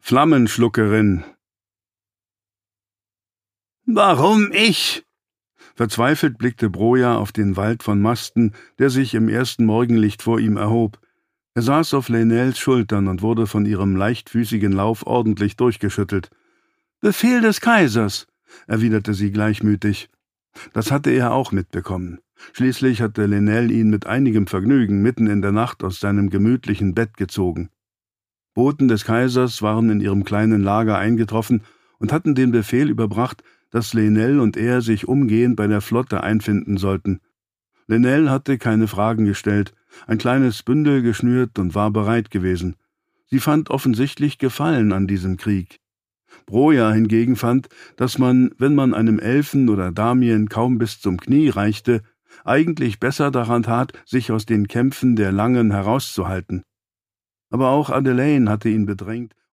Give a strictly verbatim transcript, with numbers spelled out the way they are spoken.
Flammenschluckerin. »Warum ich?« Verzweifelt blickte Broja auf den Wald von Masten, der sich im ersten Morgenlicht vor ihm erhob. Er saß auf Lenels Schultern und wurde von ihrem leichtfüßigen Lauf ordentlich durchgeschüttelt. »Befehl des Kaisers«, erwiderte sie gleichmütig. Das hatte er auch mitbekommen. Schließlich hatte Lenel ihn mit einigem Vergnügen mitten in der Nacht aus seinem gemütlichen Bett gezogen. Boten des Kaisers waren in ihrem kleinen Lager eingetroffen und hatten den Befehl überbracht, dass Lenel und er sich umgehend bei der Flotte einfinden sollten. Lenel hatte keine Fragen gestellt, ein kleines Bündel geschnürt und war bereit gewesen. Sie fand offensichtlich Gefallen an diesem Krieg. Broja hingegen fand, dass man, wenn man einem Elfen oder Damien kaum bis zum Knie reichte, eigentlich besser daran tat, sich aus den Kämpfen der Langen herauszuhalten. Aber auch Adelaine hatte ihn bedrängt,